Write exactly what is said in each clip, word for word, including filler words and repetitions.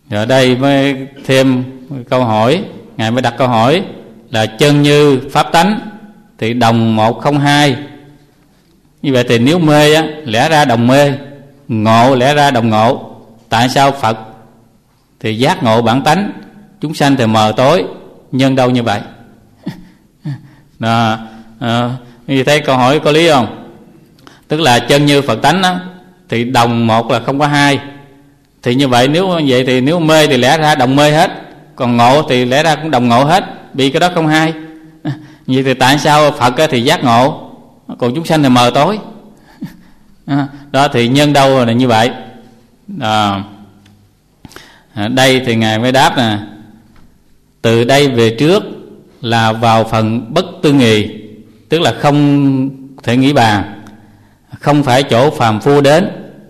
Rồi đây mới thêm câu hỏi, Ngài mới đặt câu hỏi là chân như pháp tánh thì đồng một không hai. Như vậy thì nếu mê á, lẽ ra đồng mê, ngộ lẽ ra đồng ngộ. Tại sao Phật thì giác ngộ bản tánh, chúng sanh thì mờ tối, nhân đâu như vậy? Đó, à, như thấy câu hỏi có lý không? Tức là chân như Phật tánh á, thì đồng một là không có hai. Thì như vậy nếu vậy thì nếu mê thì lẽ ra đồng mê hết, còn ngộ thì lẽ ra cũng đồng ngộ hết, bị cái đó không hai. Vậy thì tại sao Phật thì giác ngộ, còn chúng sanh thì mờ tối? Đó thì nhân đâu là như vậy. À, đây thì Ngài mới đáp nè: từ đây về trước là vào phần bất tư nghì, tức là không thể nghĩ bàn, không phải chỗ phàm phu đến.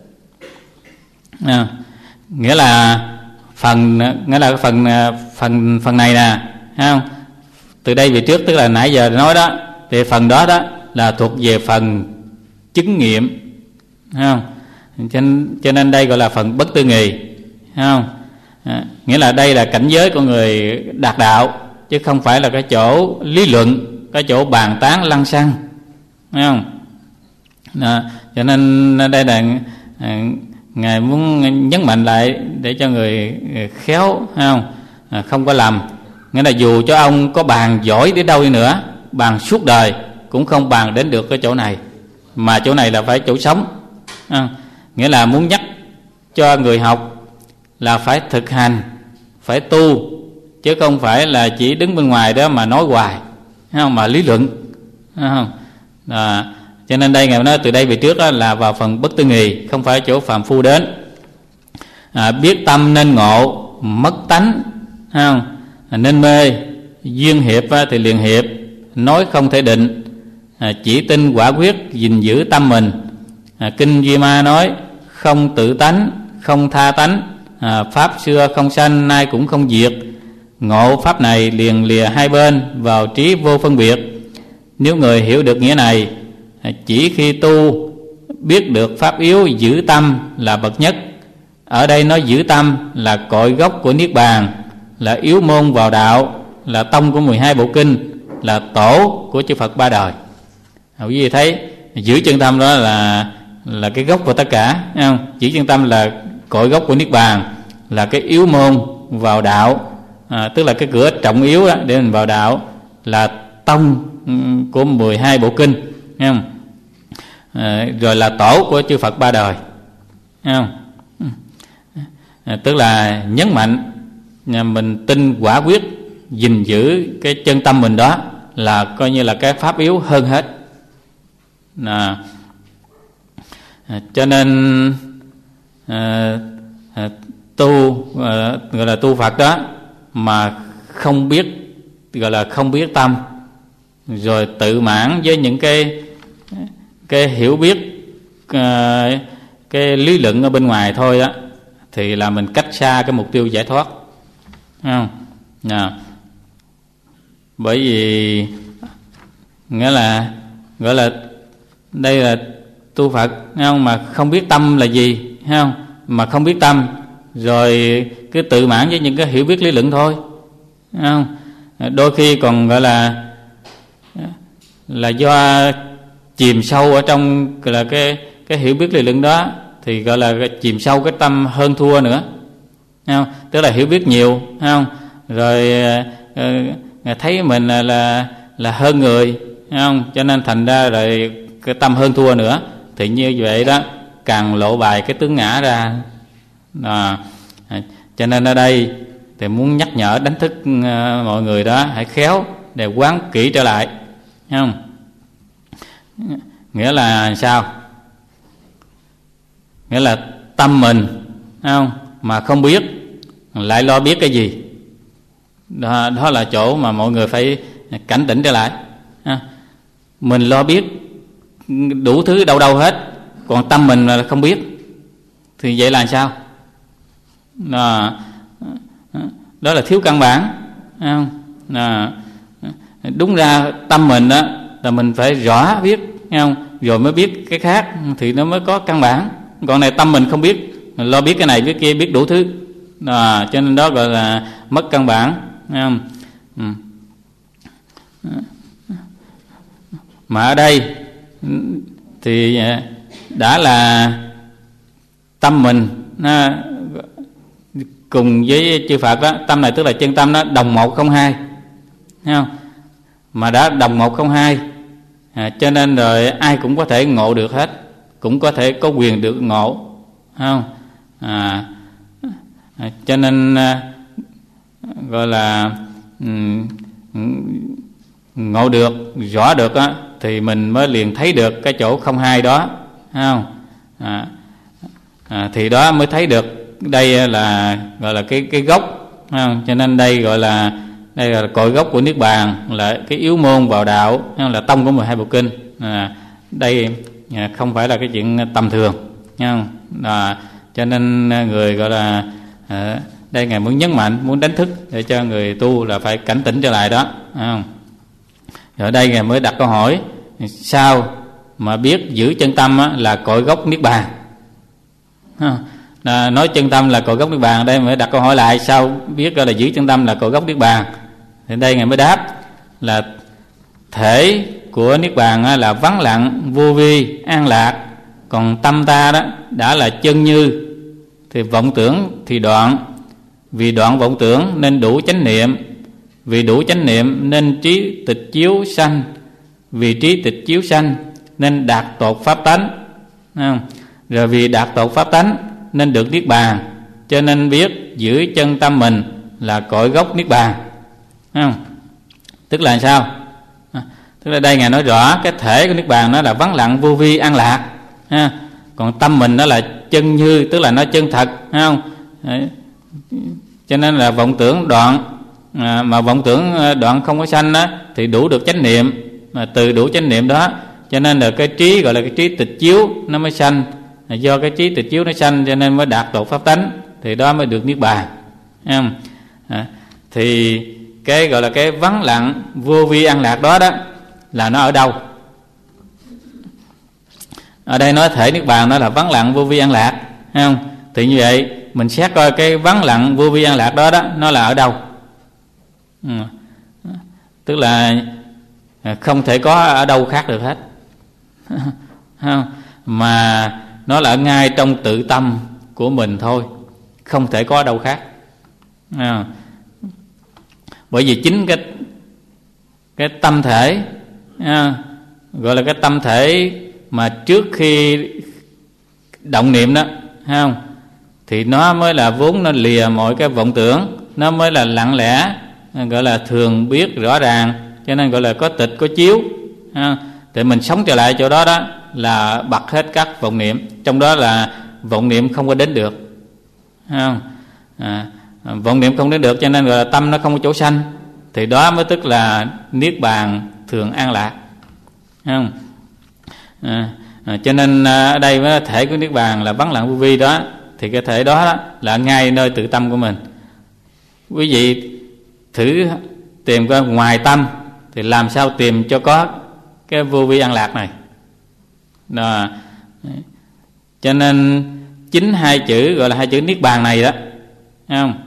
À, nghĩa là phần nghĩa là cái phần phần phần này nè, thấy không? Từ đây về trước tức là nãy giờ nói đó, thì phần đó đó là thuộc về phần chứng nghiệm, thấy không? Cho nên, cho nên đây gọi là phần bất tư nghì, thấy không? À, nghĩa là đây là cảnh giới của người đạt đạo, chứ không phải là cái chỗ lý luận, cái chỗ bàn tán lăng xăng, thấy không? À, cho nên đây là à, Ngài muốn nhấn mạnh lại để cho người khéo, thấy không? À, không có lầm. Nghĩa là dù cho ông có bàn giỏi đến đâu đi nữa, bàn suốt đời cũng không bàn đến được cái chỗ này, mà chỗ này là phải chỗ sống. À, nghĩa là muốn nhắc cho người học là phải thực hành, phải tu, chứ không phải là chỉ đứng bên ngoài đó mà nói hoài, thấy không? Mà lý luận, thấy không? À, cho nên đây Ngài nói từ đây về trước đó là vào phần bất tư nghì, không phải chỗ phàm phu đến. À, biết tâm nên ngộ, mất tánh, thấy không? À, nên mê, duyên hiệp thì liền hiệp, nói không thể định. À, chỉ tin quả quyết, gìn giữ tâm mình. À, Kinh Duy Ma nói không tự tánh, không tha tánh. À, pháp xưa không sanh, nay cũng không diệt. Ngộ pháp này liền lìa hai bên, vào trí vô phân biệt. Nếu người hiểu được nghĩa này, chỉ khi tu biết được pháp yếu giữ tâm là bậc nhất. Ở đây nói giữ tâm là cội gốc của Niết Bàn, là yếu môn vào đạo, là tông của mười hai bộ kinh, là tổ của chư Phật ba đời. Quý vị thấy giữ chân tâm đó là là cái gốc của tất cả, thấy không? Giữ chân tâm là cội gốc của Niết Bàn, là cái yếu môn vào đạo, à, tức là cái cửa trọng yếu đó để mình vào đạo, là tông của mười hai bộ kinh, thấy không? À, rồi là tổ của chư Phật ba đời, thấy không? À, tức là nhấn mạnh nhà mình tin quả quyết, gìn giữ cái chân tâm mình đó là coi như là cái pháp yếu hơn hết. À, à, cho nên à, à, tu à, gọi là tu Phật đó mà không biết, gọi là không biết tâm, rồi tự mãn với những cái cái hiểu biết, à, cái lý luận ở bên ngoài thôi đó, thì là mình cách xa cái mục tiêu giải thoát, thấy không? À, bởi vì nghĩa là gọi là đây là tu Phật, thấy không? Mà không biết tâm là gì, thấy không? Mà không biết tâm rồi cứ tự mãn với những cái hiểu biết lý luận thôi, thấy không? Đôi khi còn gọi là là do chìm sâu ở trong là cái cái hiểu biết lý luận đó, thì gọi là chìm sâu cái tâm hơn thua nữa, thấy không? Tức là hiểu biết nhiều, thấy không? Rồi uh, thấy mình là, là là hơn người, thấy không? Cho nên thành ra rồi cái tâm hơn thua nữa, thì như vậy đó càng lộ bài cái tướng ngã ra. À, cho nên ở đây thì muốn nhắc nhở đánh thức uh, mọi người đó hãy khéo để quán kỹ trở lại, thấy không? Nghĩa là sao? Nghĩa là tâm mình, thấy không? Mà không biết lại lo biết cái gì đó, đó là chỗ mà mọi người phải cảnh tỉnh trở lại. Mình lo biết đủ thứ đâu đâu hết, còn tâm mình là không biết, thì vậy là sao? Đó, đó là thiếu căn bản, thấy không? Đó, đúng ra tâm mình đó là mình phải rõ biết, thấy không? Rồi mới biết cái khác thì nó mới có căn bản. Còn này tâm mình không biết, mình lo biết cái này biết kia, biết đủ thứ, À, cho nên đó gọi là mất căn bản. Ừ. Mà ở đây thì đã là tâm mình nó cùng với chư Phật đó, tâm này tức là chân tâm nó đồng một không hai, thấy không? Mà đã đồng một không hai, à, cho nên rồi ai cũng có thể ngộ được hết, cũng có thể có quyền được ngộ, thấy không? À, à, cho nên à, gọi là um, ngộ được, rõ được á, thì mình mới liền thấy được cái chỗ không hai đó, thấy không? À, à, thì đó mới thấy được đây là gọi là cái cái gốc, thấy không? Cho nên đây gọi là đây là cội gốc của niết bàn, là cái yếu môn vào đạo, là tông của mười hai bộ kinh. À, đây không phải là cái chuyện tầm thường, thấy không? À, cho nên người gọi là à, đây ngài muốn nhấn mạnh, muốn đánh thức để cho người tu là phải cảnh tỉnh trở lại đó, thấy không? Rồi đây ngài mới đặt câu hỏi, sao mà biết giữ chân tâm á, là cội gốc niết bàn? À, nói chân tâm là cội gốc niết bàn, đây mới đặt câu hỏi lại, sao biết là giữ chân tâm là cội gốc niết bàn? Thì đây ngài mới đáp là thể của niết bàn á, là vắng lặng, vô vi, an lạc. Còn tâm ta đó đã là chân như, thì vọng tưởng thì đoạn. Vì đoạn vọng tưởng nên đủ chánh niệm, vì đủ chánh niệm nên trí tịch chiếu sanh, vì trí tịch chiếu sanh nên đạt tột pháp tánh, không? Rồi vì đạt tột pháp tánh nên được niết bàn, cho nên biết giữ chân tâm mình là cội gốc niết bàn, không? Tức là sao? À, tức là đây ngài nói rõ cái thể của niết bàn nó là vắng lặng, vô vi, an lạc, ha. Còn tâm mình nó là chân như, tức là nó chân thật, thấy không? Đấy. Cho nên là vọng tưởng đoạn, à, mà vọng tưởng đoạn không có sanh á, thì đủ được chánh niệm, mà từ đủ chánh niệm đó cho nên là cái trí gọi là cái trí tịch chiếu nó mới sanh. Do cái trí tịch chiếu nó sanh cho nên mới đạt tột pháp tánh, thì đó mới được niết bàn, thấy không? À, thì cái gọi là cái vắng lặng, vô vi, an lạc đó đó là nó ở đâu? Ở đây nói thể niết bàn nó là vắng lặng, vô vi, an lạc, thấy không? Thì như vậy mình xét coi cái vắng lặng, vô vi, an lạc đó đó nó là ở đâu? Ừ. Tức là không thể có ở đâu khác được hết, không? Mà nó là ngay trong tự tâm của mình thôi, không thể có ở đâu khác. À, bởi vì chính cái cái tâm thể, à, gọi là cái tâm thể mà trước khi động niệm đó, thấy không? Thì nó mới là vốn nó lìa mọi cái vọng tưởng, nó mới là lặng lẽ, gọi là thường biết rõ ràng, cho nên gọi là có tịch có chiếu. À, thì mình sống trở lại chỗ đó đó là bật hết các vọng niệm, trong đó là vọng niệm không có đến được, thấy không? À, vọng niệm không đến được cho nên gọi là tâm nó không có chỗ sanh, thì đó mới tức là niết bàn thường an lạc, thấy không? À, à, cho nên ở đây với thể của niết bàn là vắng lặng vô vi đó, thì cái thể đó, đó là ngay nơi tự tâm của mình. Quý vị thử tìm coi ngoài tâm thì làm sao tìm cho có cái vô vi an lạc này đó. Cho nên chính hai chữ gọi là hai chữ niết bàn này đó, thấy không?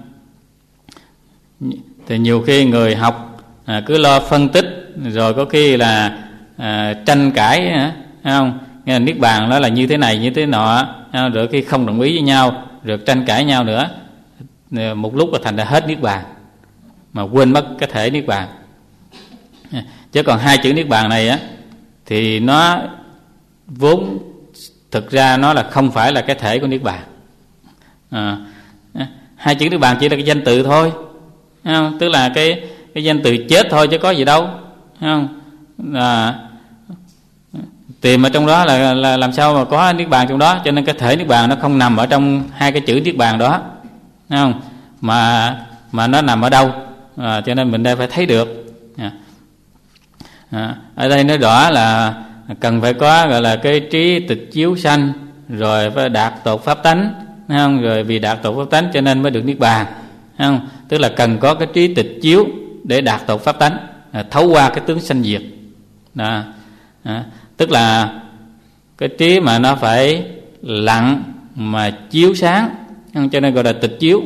Thì nhiều khi người học à, cứ lo phân tích, rồi có khi là à, tranh cãi, thấy không? Nghe là niết bàn đó là như thế này như thế nọ, rồi khi không đồng ý với nhau rồi tranh cãi nhau nữa, một lúc là thành ra hết niết bàn, mà quên mất cái thể niết bàn. Chứ còn hai chữ niết bàn này á thì nó vốn thực ra nó là không phải là cái thể của niết bàn. À, hai chữ niết bàn chỉ là cái danh từ thôi, thấy không? Tức là cái cái danh từ chết thôi chứ có gì đâu, thấy không? À, tìm ở trong đó là, là làm sao mà có niết bàn trong đó, cho nên cái thể niết bàn nó không nằm ở trong hai cái chữ niết bàn đó, thấy không? Mà mà nó nằm ở đâu? À, cho nên mình đây phải thấy được. À, à, ở đây nói rõ là cần phải có gọi là cái trí tịch chiếu sanh, rồi phải đạt tột pháp tánh, thấy không? Rồi vì đạt tột pháp tánh cho nên mới được niết bàn, thấy không? Tức là cần có cái trí tịch chiếu để đạt tột pháp tánh, à, thấu qua cái tướng sanh diệt đó. À, tức là cái trí mà nó phải lặng mà chiếu sáng, cho nên gọi là tịch chiếu,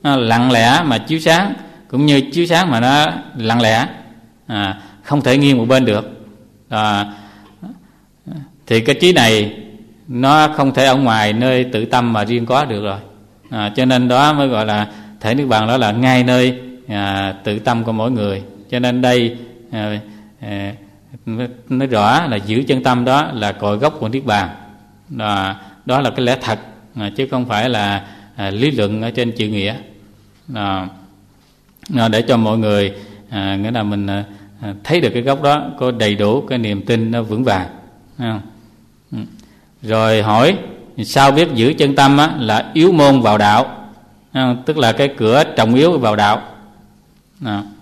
à, lặng lẽ mà chiếu sáng, cũng như chiếu sáng mà nó lặng lẽ, à, không thể nghiêng một bên được. À, thì cái trí này nó không thể ở ngoài nơi tự tâm mà riêng có được rồi. À, cho nên đó mới gọi là thể niết bàn, đó là ngay nơi à, tự tâm của mỗi người. Cho nên đây à, à, nói rõ là giữ chân tâm đó là cội gốc của niết bàn. Đó, đó là cái lẽ thật, à, chứ không phải là à, lý luận ở trên chữ nghĩa. Đó, đó, để cho mọi người à, nghĩa là mình à, thấy được cái gốc đó, có đầy đủ cái niềm tin nó vững vàng. À, rồi hỏi sao biết giữ chân tâm á, là yếu môn vào đạo, à, tức là cái cửa trọng yếu vào đạo. À,